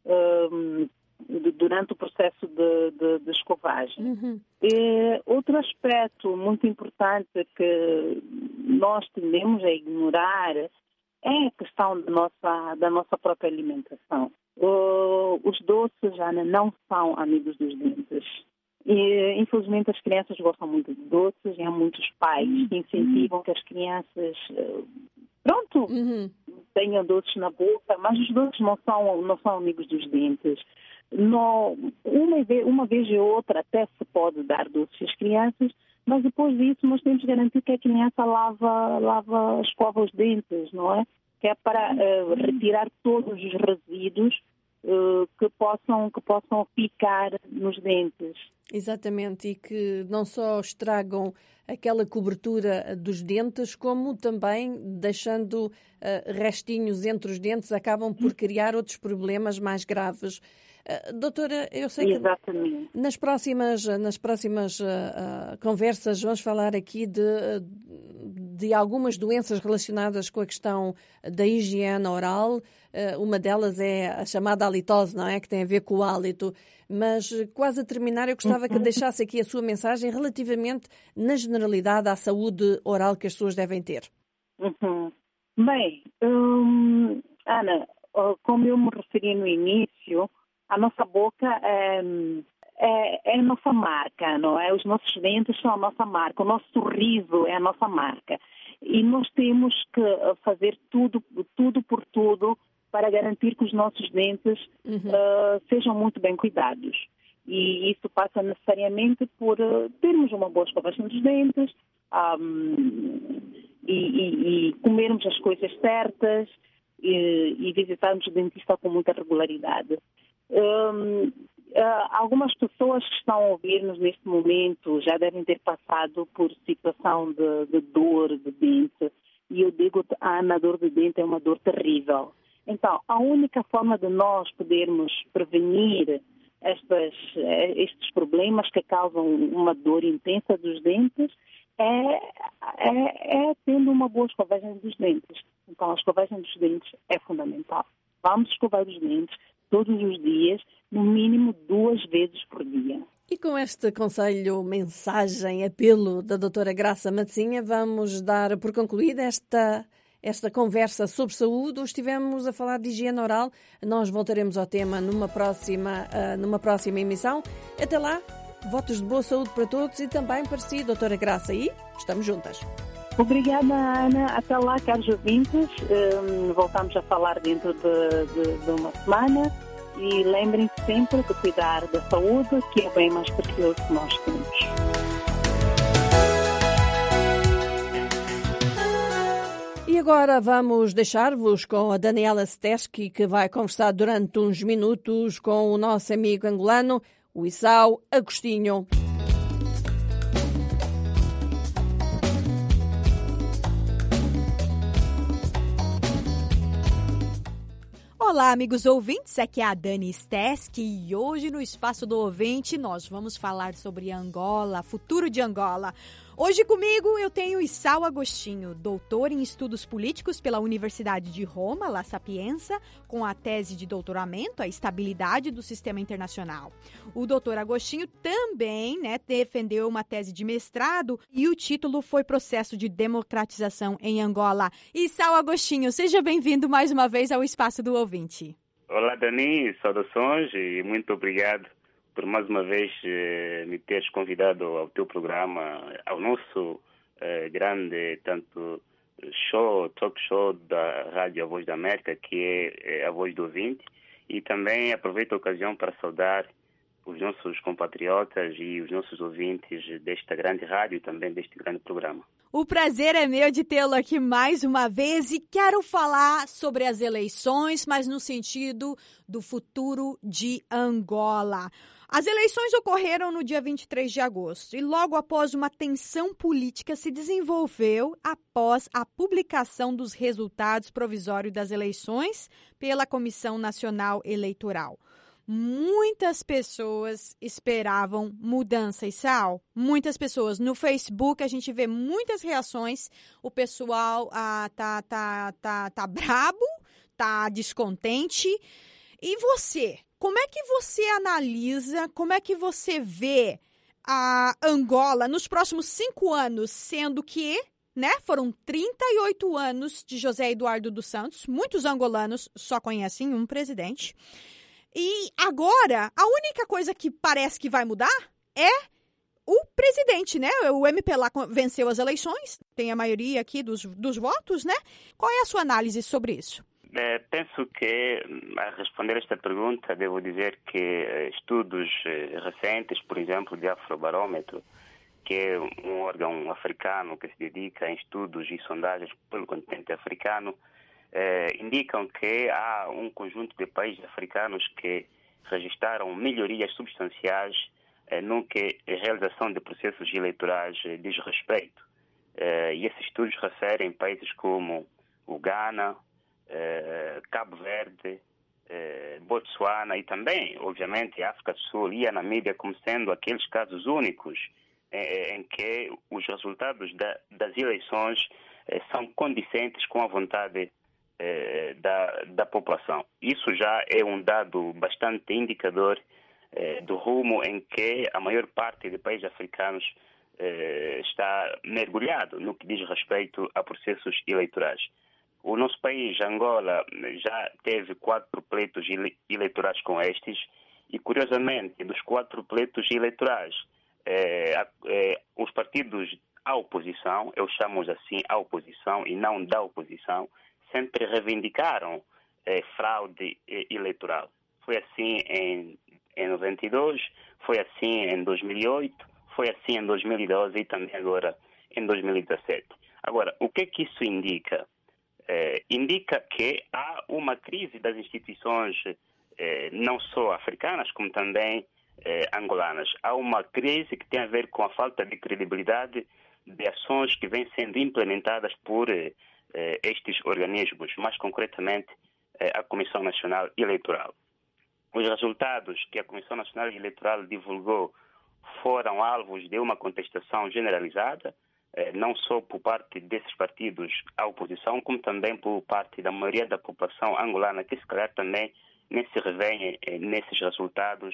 um, durante o processo de, de, de escovagem. Uhum. E outro aspecto muito importante que nós tendemos a ignorar é a questão da nossa, da nossa própria alimentação. Uh, os doces, Ana, não são amigos dos dentes. E, infelizmente, as crianças gostam muito de doces e há muitos pais que incentivam que as crianças, uh, pronto, uhum. tenham doces na boca, mas os doces não são, não são amigos dos dentes. No, uma, vez, uma vez e outra até se pode dar doces às crianças, mas depois disso nós temos que garantir que a criança lava, lava escova os dentes, não é? Que é para uh, retirar todos os resíduos uh, que, possam, que possam ficar nos dentes. Exatamente, e que não só estragam aquela cobertura dos dentes, como também, deixando uh, restinhos entre os dentes, acabam por criar outros problemas mais graves. Uh, doutora, eu sei Exatamente. que nas próximas, nas próximas uh, uh, conversas vamos falar aqui de, de algumas doenças relacionadas com a questão da higiene oral. Uh, uma delas é a chamada halitose, não é? Que tem a ver com o hálito. Mas quase a terminar, eu gostava que deixasse aqui a sua mensagem relativamente, na generalidade, à saúde oral que as pessoas devem ter. Uhum. Bem, hum, Ana, como eu me referi no início, a nossa boca é, é, é a nossa marca, não é? Os nossos dentes são a nossa marca, o nosso sorriso é a nossa marca. E nós temos que fazer tudo, tudo por tudo para garantir que os nossos dentes uhum. uh, sejam muito bem cuidados. E isso passa necessariamente por uh, termos uma boa escovação dos dentes um, e, e, e comermos as coisas certas e, e visitarmos o dentista com muita regularidade. Um, uh, algumas pessoas que estão a ouvir-nos neste momento já devem ter passado por situação de, de dor de dente. E eu digo, Ana, a dor de dente é uma dor terrível. Então, a única forma de nós podermos prevenir estas, estes problemas que causam uma dor intensa dos dentes é, é, é tendo uma boa escovagem dos dentes. Então, a escovagem dos dentes é fundamental. Vamos escovar os dentes todos os dias, no mínimo duas vezes por dia. E com este conselho, mensagem, apelo da doutora Graça Matzinha, vamos dar por concluída esta... Esta conversa sobre saúde. Hoje estivemos a falar de higiene oral. Nós voltaremos ao tema numa próxima, uh, numa próxima emissão. Até lá, votos de boa saúde para todos e também para si, doutora Graça. E estamos juntas. Obrigada, Ana. Até lá, caros ouvintes. Um, voltamos a falar dentro de, de, de uma semana. E lembrem-se sempre de cuidar da saúde, que é o bem mais precioso que nós temos. E agora vamos deixar-vos com a Daniela Steski, que vai conversar durante uns minutos com o nosso amigo angolano, o Isao Agostinho. Olá, amigos ouvintes, aqui é a Dani Steski e hoje no Espaço do Ouvinte nós vamos falar sobre Angola, futuro de Angola. Hoje comigo eu tenho Isao Agostinho, doutor em Estudos Políticos pela Universidade de Roma, La Sapienza, com a tese de doutoramento, a estabilidade do sistema internacional. O doutor Agostinho também né, defendeu uma tese de mestrado e o título foi Processo de Democratização em Angola. Isao Agostinho, seja bem-vindo mais uma vez ao Espaço do Ouvinte. Olá, Dani, saudações e muito obrigado por mais uma vez eh, me teres convidado ao teu programa, ao nosso eh, grande tanto show, talk show da Rádio A Voz da América, que é, é a Voz do Ouvinte, e também aproveito a ocasião para saudar os nossos compatriotas e os nossos ouvintes desta grande rádio e também deste grande programa. O prazer é meu de tê-lo aqui mais uma vez e quero falar sobre as eleições, mas no sentido do futuro de Angola. As eleições ocorreram no dia vinte e três de agosto e logo após uma tensão política se desenvolveu após a publicação dos resultados provisórios das eleições pela Comissão Nacional Eleitoral. Muitas pessoas esperavam mudança, Isao. Muitas pessoas. No Facebook a gente vê muitas reações. O pessoal ah, tá, tá, tá, tá brabo, tá descontente. E você? Como é que você analisa, como é que você vê a Angola nos próximos cinco anos, sendo que né, foram trinta e oito anos de José Eduardo dos Santos, muitos angolanos só conhecem um presidente. E agora, a única coisa que parece que vai mudar é o presidente, né? O M P L A venceu as eleições, tem a maioria aqui dos, dos votos, né? Qual é a sua análise sobre isso? É, penso que, a responder esta pergunta, devo dizer que estudos recentes, por exemplo, de Afrobarômetro, que é um órgão africano que se dedica a estudos e sondagens pelo continente africano, eh, indicam que há um conjunto de países africanos que registraram melhorias substanciais eh, no que a realização de processos eleitorais eh, diz respeito. Eh, e esses estudos referem países como o Ghana, eh, Cabo Verde, eh, Botsuana e também, obviamente, a África do Sul e a Namíbia como sendo aqueles casos únicos eh, em que os resultados da, das eleições eh, são condicentes com a vontade eh, da, da população. Isso já é um dado bastante indicador eh, do rumo em que a maior parte de países africanos eh, está mergulhado no que diz respeito a processos eleitorais. O nosso país, Angola, já teve quatro pleitos ele- eleitorais com estes e, curiosamente, dos quatro pleitos eleitorais, eh, eh, os partidos à oposição, eu chamo assim à oposição e não da oposição, sempre reivindicaram eh, fraude eh, eleitoral. Foi assim em, em noventa e dois, foi assim em dois mil e oito, foi assim em dois mil e doze e também agora em dois mil e dezassete. Agora, o que é que isso indica? Eh, indica que há uma crise das instituições eh, não só africanas, como também eh, angolanas. Há uma crise que tem a ver com a falta de credibilidade de ações que vêm sendo implementadas por eh, estes organismos, mais concretamente eh, a Comissão Nacional Eleitoral. Os resultados que a Comissão Nacional Eleitoral divulgou foram alvos de uma contestação generalizada, não só por parte desses partidos à oposição, como também por parte da maioria da população angolana, que se calhar também nem se revê nesses resultados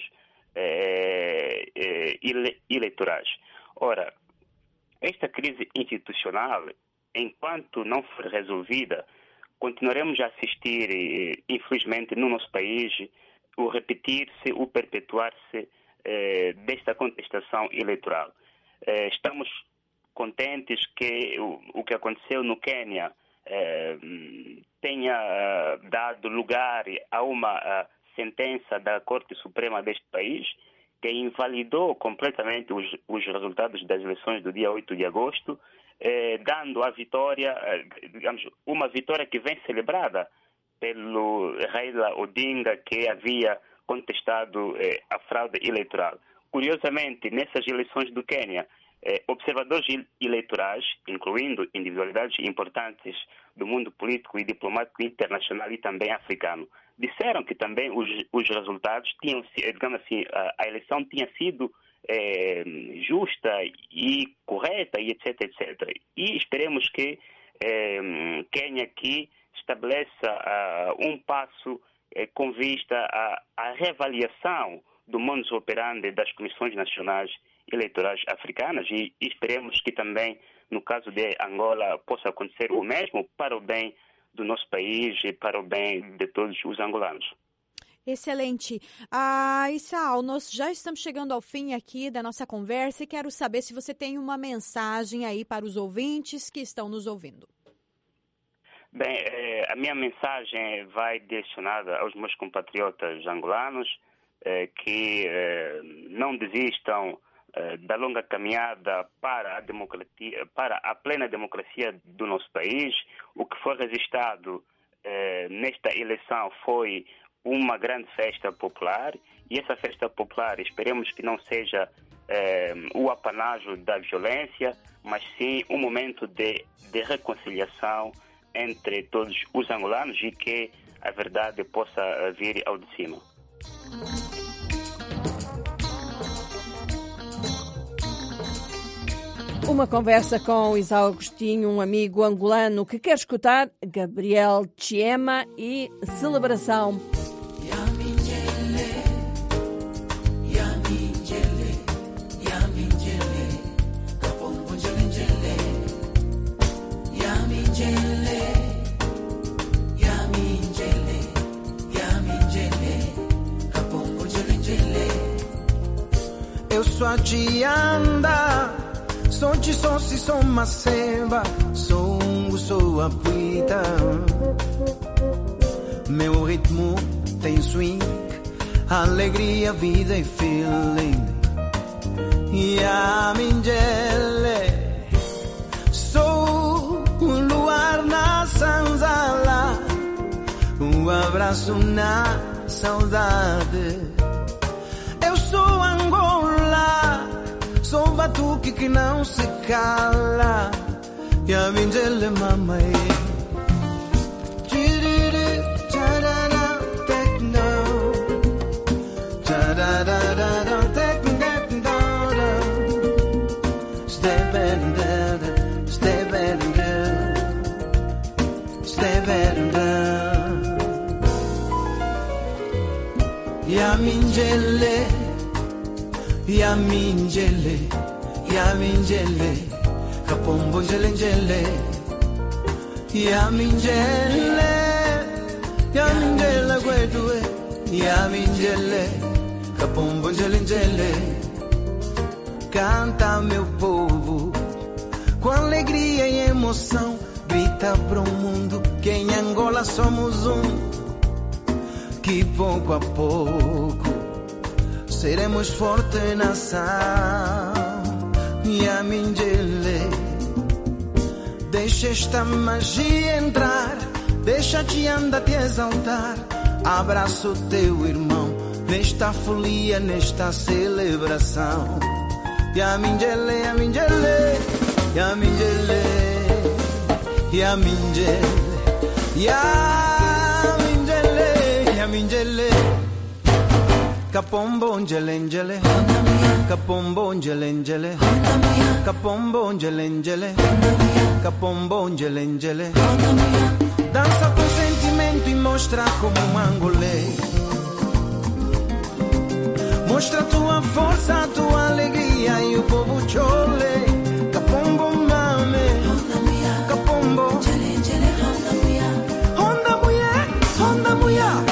eh, eh, ele, eleitorais. Ora, esta crise institucional, enquanto não for resolvida, continuaremos a assistir, infelizmente, no nosso país, o repetir-se, o perpetuar-se eh, desta contestação eleitoral. Eh, estamos contentes que o, o que aconteceu no Quênia eh, tenha eh, dado lugar a uma eh, sentença da Corte Suprema deste país que invalidou completamente os, os resultados das eleições do dia oito de agosto, eh, dando a vitória, eh, digamos, uma vitória que vem celebrada pelo Raila Odinga, que havia contestado eh, a fraude eleitoral. Curiosamente, nessas eleições do Quênia, Eh, observadores eleitorais, incluindo individualidades importantes do mundo político e diplomático internacional e também africano, disseram que também os, os resultados tinham, digamos assim, a, a eleição tinha sido eh, justa e correta e etc, etcétera. E esperemos que eh, Quênia aqui estabeleça uh, um passo eh, com vista à, à reavaliação do modus operandi das comissões nacionais eleitorais africanas e esperemos que também, no caso de Angola, possa acontecer o mesmo para o bem do nosso país e para o bem de todos os angolanos. Excelente. Ah, Issal, nós já estamos chegando ao fim aqui da nossa conversa e quero saber se você tem uma mensagem aí para os ouvintes que estão nos ouvindo. Bem, eh, a minha mensagem vai direcionada aos meus compatriotas angolanos eh, que eh, não desistam da longa caminhada para a democracia, para a plena democracia do nosso país. O que foi registrado eh, nesta eleição foi uma grande festa popular e essa festa popular esperemos que não seja eh, o apanágio da violência, mas sim um momento de, de reconciliação entre todos os angolanos e que a verdade possa vir ao de cima. Uma conversa com Issal Agostinho, um amigo angolano que quer escutar Gabriel Chiema e Celebração. Eu só te anda. Sou de som, se sou macemba, sou um, sou a puita. Meu ritmo tem swing, alegria, vida e feeling. E a mingele, sou um luar na sanzala. abraço na saudade. Eu sou Angola, sou batuque que não se cala. E a minha mamãe. Yamingele, Yamingele, Yamingele, Kapombo Jelengele, Yamingele, Yamingele, Guedue, Yamingele, Kapombo Jelengele. Canta, meu povo, com alegria e emoção, grita pro mundo que em Angola somos um. Que pouco a pouco seremos forte nação. Yamingele, deixa esta magia entrar, deixa te andar te exaltar. Abraço teu irmão nesta folia, nesta celebração. Yamingele, Yamingele, Yamingele, Yamingele, Yamingele. Yamingele, Kapombo Njelengele, Kapombo Njelengele, Kapombo Njelengele, Kapombo Njelengele. Dança com sentimento e mostra como um angolê. Mostra tua força, tua alegria e o povo chole. Kapombo mame, Kapombo Njelengele, Honda mulher, Honda mulher.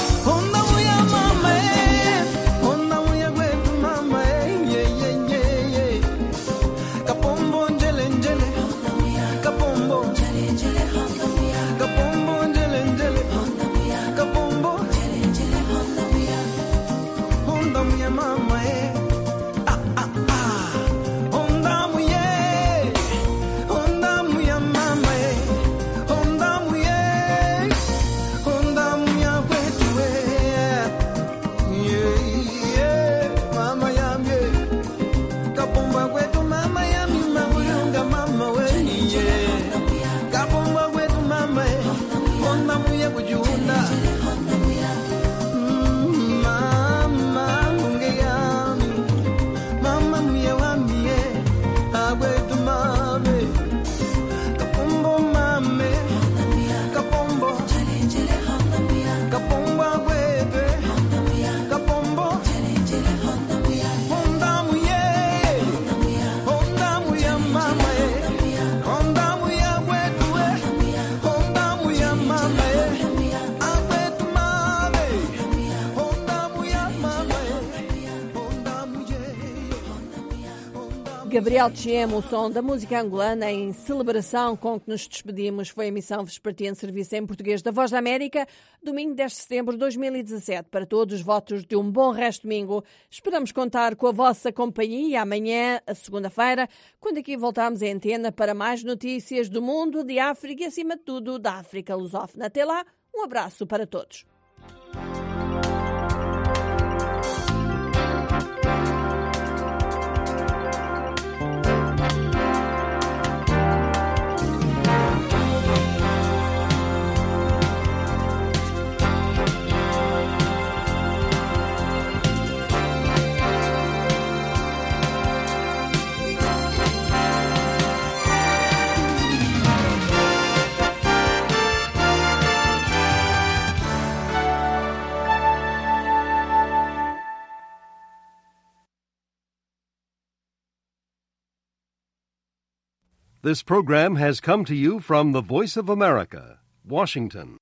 Gabriel Chiemo, o som da música angolana em celebração com que nos despedimos. Foi a emissão vespertina de serviço em português da Voz da América, domingo dez de setembro de dois mil e dezassete. Para todos os votos de um bom resto de domingo, esperamos contar com a vossa companhia amanhã, a segunda-feira, quando aqui voltarmos em antena para mais notícias do mundo, de África e, acima de tudo, da África lusófona. Até lá, um abraço para todos. This program has come to you from the Voice of America, Washington.